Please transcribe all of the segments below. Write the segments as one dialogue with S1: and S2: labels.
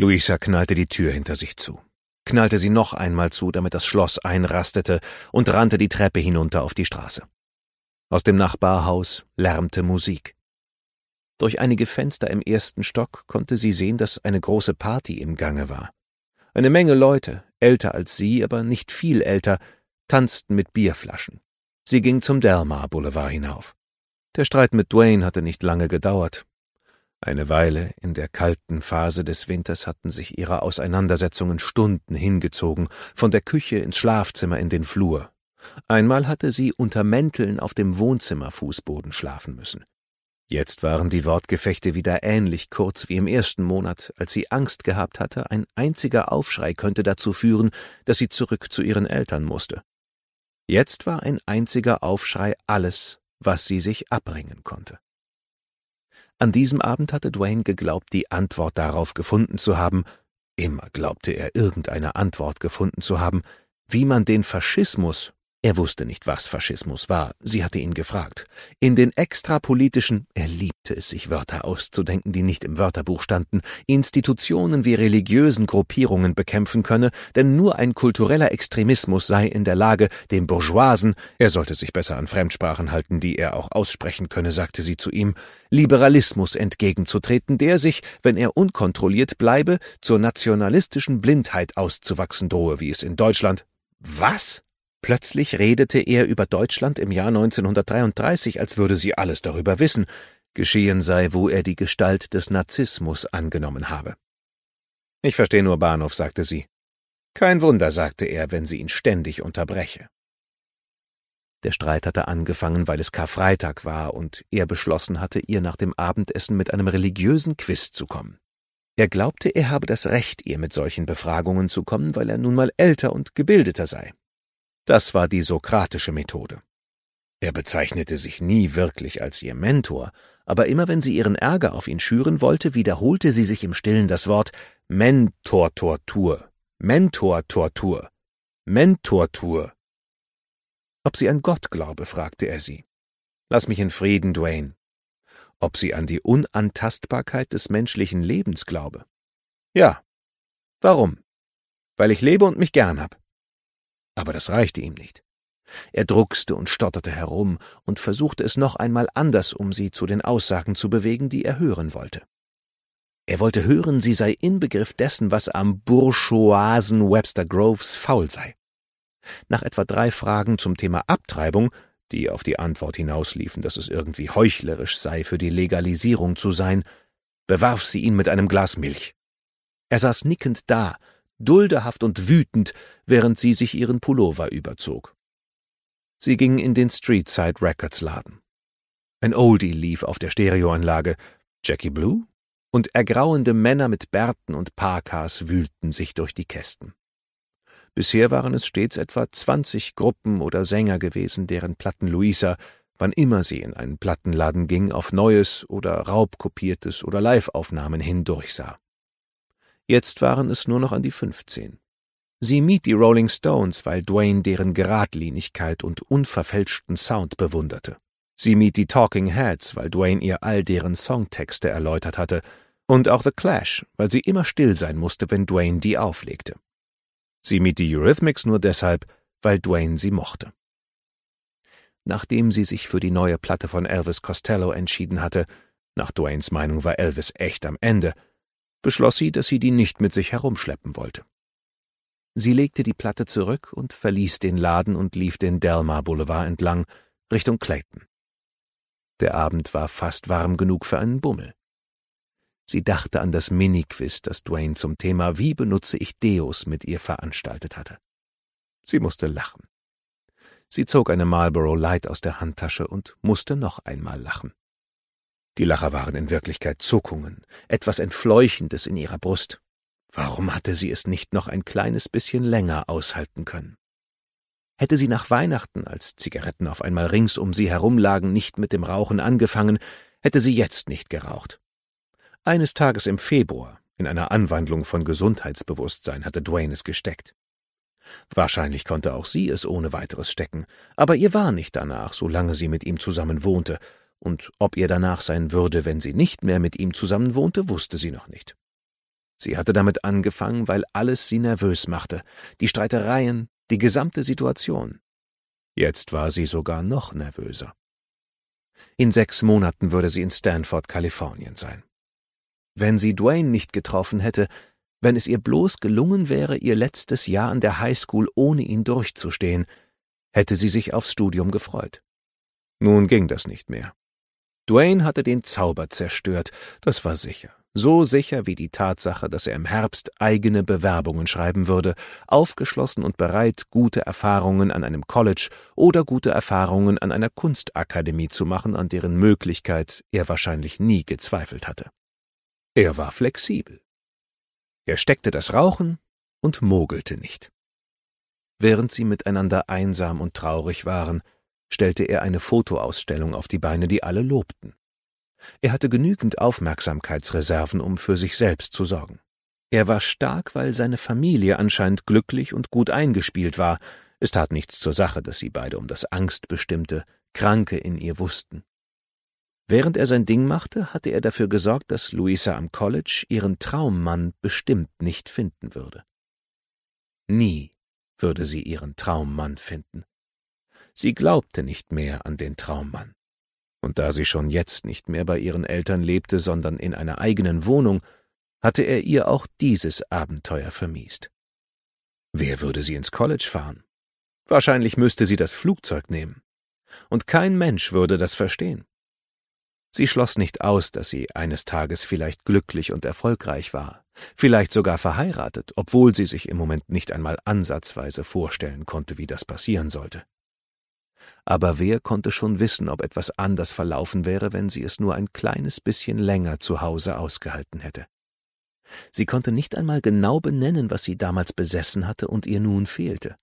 S1: Louisa knallte die Tür hinter sich zu, knallte sie noch einmal zu, damit das Schloss einrastete, und rannte die Treppe hinunter auf die Straße. Aus dem Nachbarhaus lärmte Musik. Durch einige Fenster im ersten Stock konnte sie sehen, dass eine große Party im Gange war. Eine Menge Leute, älter als sie, aber nicht viel älter, tanzten mit Bierflaschen. Sie ging zum Delmar Boulevard hinauf. Der Streit mit Dwayne hatte nicht lange gedauert. Eine Weile in der kalten Phase des Winters hatten sich ihre Auseinandersetzungen Stunden hingezogen, von der Küche ins Schlafzimmer in den Flur. Einmal hatte sie unter Mänteln auf dem Wohnzimmerfußboden schlafen müssen. Jetzt waren die Wortgefechte wieder ähnlich kurz wie im ersten Monat, als sie Angst gehabt hatte, ein einziger Aufschrei könnte dazu führen, dass sie zurück zu ihren Eltern musste. Jetzt war ein einziger Aufschrei alles, was sie sich abbringen konnte. An diesem Abend hatte Dwayne geglaubt, die Antwort darauf gefunden zu haben, immer glaubte er, irgendeine Antwort gefunden zu haben, wie man den Faschismus, er wusste nicht, was Faschismus war, sie hatte ihn gefragt, in den extrapolitischen, er liebte es, sich Wörter auszudenken, die nicht im Wörterbuch standen, Institutionen wie religiösen Gruppierungen bekämpfen könne, denn nur ein kultureller Extremismus sei in der Lage, dem Bourgeoisen, er sollte sich besser an Fremdsprachen halten, die er auch aussprechen könne, sagte sie zu ihm, Liberalismus entgegenzutreten, der sich, wenn er unkontrolliert bleibe, zur nationalistischen Blindheit auszuwachsen drohe, wie es in Deutschland. Was? Plötzlich redete er über Deutschland im Jahr 1933, als würde sie alles darüber wissen, geschehen sei, wo er die Gestalt des Narzissmus angenommen habe. »Ich verstehe nur Bahnhof«, sagte sie. »Kein Wunder«, sagte er, »wenn sie ihn ständig unterbreche.« Der Streit hatte angefangen, weil es Karfreitag war und er beschlossen hatte, ihr nach dem Abendessen mit einem religiösen Quiz zu kommen. Er glaubte, er habe das Recht, ihr mit solchen Befragungen zu kommen, weil er nun mal älter und gebildeter sei. Das war die sokratische Methode. Er bezeichnete sich nie wirklich als ihr Mentor, aber immer wenn sie ihren Ärger auf ihn schüren wollte, wiederholte sie sich im Stillen das Wort Mentortortur, Mentortortur, Mentortur. Ob sie an Gott glaube, fragte er sie. »Lass mich in Frieden, Dwayne.« Ob sie an die Unantastbarkeit des menschlichen Lebens glaube. »Ja.« »Warum?« »Weil ich lebe und mich gern hab.« Aber das reichte ihm nicht. Er druckste und stotterte herum und versuchte es noch einmal anders, um sie zu den Aussagen zu bewegen, die er hören wollte. Er wollte hören, sie sei Inbegriff dessen, was am bourgeoisen Webster Groves faul sei. Nach etwa 3 Fragen zum Thema Abtreibung, die auf die Antwort hinausliefen, dass es irgendwie heuchlerisch sei, für die Legalisierung zu sein, bewarf sie ihn mit einem Glas Milch. Er saß nickend da, duldehaft und wütend, während sie sich ihren Pullover überzog. Sie ging in den Streetside Records Laden. Ein Oldie lief auf der Stereoanlage, Jackie Blue, und ergrauende Männer mit Bärten und Parkas wühlten sich durch die Kästen. Bisher waren es stets etwa 20 Gruppen oder Sänger gewesen, deren Platten Louisa, wann immer sie in einen Plattenladen ging, auf Neues oder Raubkopiertes oder Liveaufnahmen hin durchsah. Jetzt waren es nur noch an die 15. Sie mied die Rolling Stones, weil Dwayne deren Geradlinigkeit und unverfälschten Sound bewunderte. Sie mied die Talking Heads, weil Dwayne ihr all deren Songtexte erläutert hatte, und auch The Clash, weil sie immer still sein musste, wenn Dwayne die auflegte. Sie mied die Eurythmics nur deshalb, weil Dwayne sie mochte. Nachdem sie sich für die neue Platte von Elvis Costello entschieden hatte, nach Dwaynes Meinung war Elvis echt am Ende, beschloss sie, dass sie die nicht mit sich herumschleppen wollte. Sie legte die Platte zurück und verließ den Laden und lief den Delmar Boulevard entlang, Richtung Clayton. Der Abend war fast warm genug für einen Bummel. Sie dachte an das Mini-Quiz, das Dwayne zum Thema »Wie benutze ich Deos?« mit ihr veranstaltet hatte. Sie musste lachen. Sie zog eine Marlboro Light aus der Handtasche und musste noch einmal lachen. Die Lacher waren in Wirklichkeit Zuckungen, etwas Entfleuchendes in ihrer Brust. Warum hatte sie es nicht noch ein kleines bisschen länger aushalten können? Hätte sie nach Weihnachten, als Zigaretten auf einmal rings um sie herumlagen, nicht mit dem Rauchen angefangen, hätte sie jetzt nicht geraucht. Eines Tages im Februar, in einer Anwandlung von Gesundheitsbewusstsein, hatte Dwayne es gesteckt. Wahrscheinlich konnte auch sie es ohne weiteres stecken, aber ihr war nicht danach, solange sie mit ihm zusammen wohnte, und ob ihr danach sein würde, wenn sie nicht mehr mit ihm zusammen wohnte, wusste sie noch nicht. Sie hatte damit angefangen, weil alles sie nervös machte, die Streitereien, die gesamte Situation. Jetzt war sie sogar noch nervöser. In 6 Monaten würde sie in Stanford, Kalifornien sein. Wenn sie Dwayne nicht getroffen hätte, wenn es ihr bloß gelungen wäre, ihr letztes Jahr an der Highschool ohne ihn durchzustehen, hätte sie sich aufs Studium gefreut. Nun ging das nicht mehr. Dwayne hatte den Zauber zerstört, das war sicher. So sicher wie die Tatsache, dass er im Herbst eigene Bewerbungen schreiben würde, aufgeschlossen und bereit, gute Erfahrungen an einem College oder gute Erfahrungen an einer Kunstakademie zu machen, an deren Möglichkeit er wahrscheinlich nie gezweifelt hatte. Er war flexibel. Er steckte das Rauchen und mogelte nicht. Während sie miteinander einsam und traurig waren, stellte er eine Fotoausstellung auf die Beine, die alle lobten. Er hatte genügend Aufmerksamkeitsreserven, um für sich selbst zu sorgen. Er war stark, weil seine Familie anscheinend glücklich und gut eingespielt war. Es tat nichts zur Sache, dass sie beide um das angstbestimmte, Kranke in ihr wussten. Während er sein Ding machte, hatte er dafür gesorgt, dass Louisa am College ihren Traummann bestimmt nicht finden würde. Nie würde sie ihren Traummann finden. Sie glaubte nicht mehr an den Traummann. Und da sie schon jetzt nicht mehr bei ihren Eltern lebte, sondern in einer eigenen Wohnung, hatte er ihr auch dieses Abenteuer vermiest. Wer würde sie ins College fahren? Wahrscheinlich müsste sie das Flugzeug nehmen. Und kein Mensch würde das verstehen. Sie schloss nicht aus, dass sie eines Tages vielleicht glücklich und erfolgreich war, vielleicht sogar verheiratet, obwohl sie sich im Moment nicht einmal ansatzweise vorstellen konnte, wie das passieren sollte. Aber wer konnte schon wissen, ob etwas anders verlaufen wäre, wenn sie es nur ein kleines bisschen länger zu Hause ausgehalten hätte? Sie konnte nicht einmal genau benennen, was sie damals besessen hatte und ihr nun fehlte.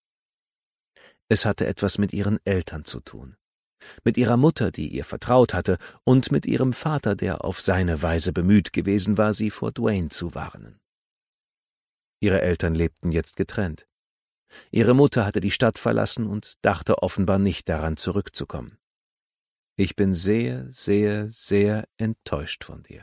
S1: Es hatte etwas mit ihren Eltern zu tun, mit ihrer Mutter, die ihr vertraut hatte, und mit ihrem Vater, der auf seine Weise bemüht gewesen war, sie vor Dwayne zu warnen. Ihre Eltern lebten jetzt getrennt. Ihre Mutter hatte die Stadt verlassen und dachte offenbar nicht daran, zurückzukommen. »Ich bin sehr, sehr, sehr enttäuscht von dir.«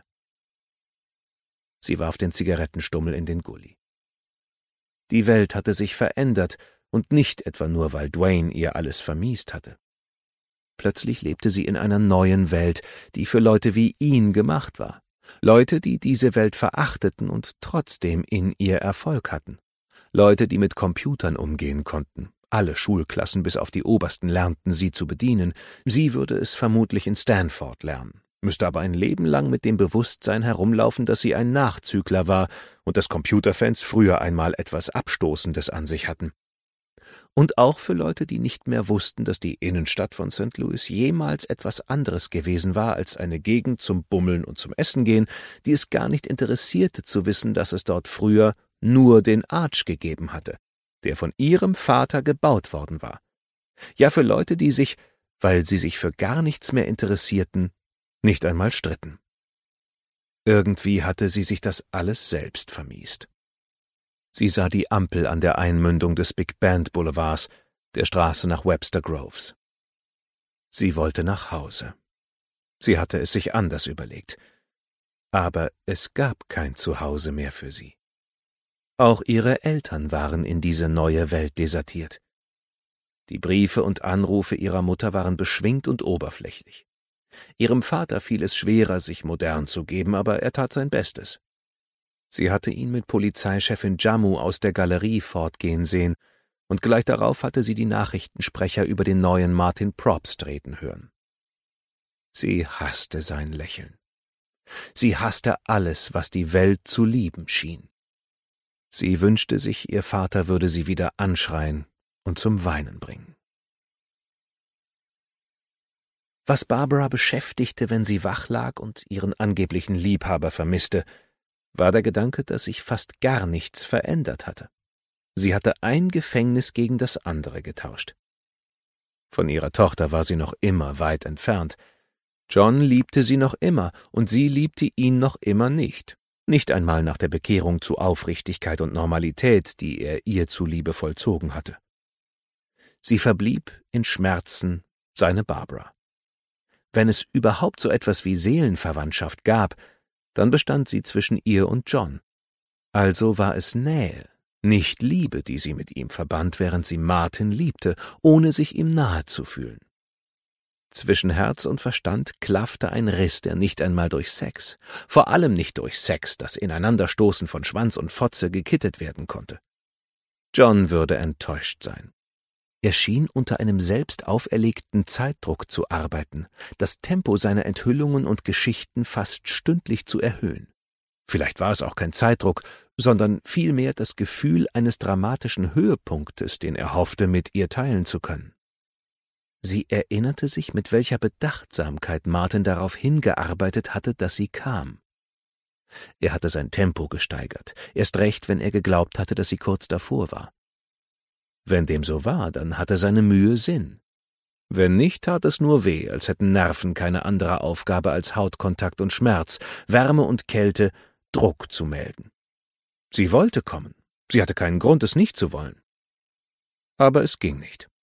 S1: Sie warf den Zigarettenstummel in den Gully. Die Welt hatte sich verändert, und nicht etwa nur, weil Dwayne ihr alles vermiest hatte. Plötzlich lebte sie in einer neuen Welt, die für Leute wie ihn gemacht war. Leute, die diese Welt verachteten und trotzdem in ihr Erfolg hatten. Leute, die mit Computern umgehen konnten. Alle Schulklassen bis auf die obersten lernten sie zu bedienen. Sie würde es vermutlich in Stanford lernen, müsste aber ein Leben lang mit dem Bewusstsein herumlaufen, dass sie ein Nachzügler war und dass Computerfans früher einmal etwas Abstoßendes an sich hatten. Und auch für Leute, die nicht mehr wussten, dass die Innenstadt von St. Louis jemals etwas anderes gewesen war als eine Gegend zum Bummeln und zum Essen gehen, die es gar nicht interessierte zu wissen, dass es dort früher nur den Arch gegeben hatte, der von ihrem Vater gebaut worden war. Ja, für Leute, die sich, weil sie sich für gar nichts mehr interessierten, nicht einmal stritten. Irgendwie hatte sie sich das alles selbst vermiest. Sie sah die Ampel an der Einmündung des Big Bend Boulevards, der Straße nach Webster Groves. Sie wollte nach Hause. Sie hatte es sich anders überlegt. Aber es gab kein Zuhause mehr für sie. Auch ihre Eltern waren in diese neue Welt desertiert. Die Briefe und Anrufe ihrer Mutter waren beschwingt und oberflächlich. Ihrem Vater fiel es schwerer, sich modern zu geben, aber er tat sein Bestes. Sie hatte ihn mit Polizeichefin Jammu aus der Galerie fortgehen sehen, und gleich darauf hatte sie die Nachrichtensprecher über den neuen Martin Probst reden hören. Sie hasste sein Lächeln. Sie hasste alles, was die Welt zu lieben schien. Sie wünschte sich, ihr Vater würde sie wieder anschreien und zum Weinen bringen. Was Barbara beschäftigte, wenn sie wach lag und ihren angeblichen Liebhaber vermisste, war der Gedanke, dass sich fast gar nichts verändert hatte. Sie hatte ein Gefängnis gegen das andere getauscht. Von ihrer Tochter war sie noch immer weit entfernt. John liebte sie noch immer, und sie liebte ihn noch immer nicht. Nicht einmal nach der Bekehrung zu Aufrichtigkeit und Normalität, die er ihr zuliebe vollzogen hatte. Sie verblieb in Schmerzen seine Barbara. Wenn es überhaupt so etwas wie Seelenverwandtschaft gab, dann bestand sie zwischen ihr und John, Also war es Nähe, nicht Liebe, die sie mit ihm verband, während sie Martin liebte, ohne sich ihm nahe zu fühlen. Zwischen Herz und Verstand klaffte ein Riss, der nicht einmal durch Sex, vor allem nicht durch Sex, das Ineinanderstoßen von Schwanz und Fotze gekittet werden konnte. John würde enttäuscht sein. Er schien unter einem selbst auferlegten Zeitdruck zu arbeiten, das Tempo seiner Enthüllungen und Geschichten fast stündlich zu erhöhen. Vielleicht war es auch kein Zeitdruck, sondern vielmehr das Gefühl eines dramatischen Höhepunktes, den er hoffte, mit ihr teilen zu können. Sie erinnerte sich, mit welcher Bedachtsamkeit Martin darauf hingearbeitet hatte, dass sie kam. Er hatte sein Tempo gesteigert, erst recht, wenn er geglaubt hatte, dass sie kurz davor war. Wenn dem so war, dann hatte seine Mühe Sinn. Wenn nicht, tat es nur weh, als hätten Nerven keine andere Aufgabe als Hautkontakt und Schmerz, Wärme und Kälte, Druck zu melden. Sie wollte kommen, sie hatte keinen Grund, es nicht zu wollen. Aber es ging nicht.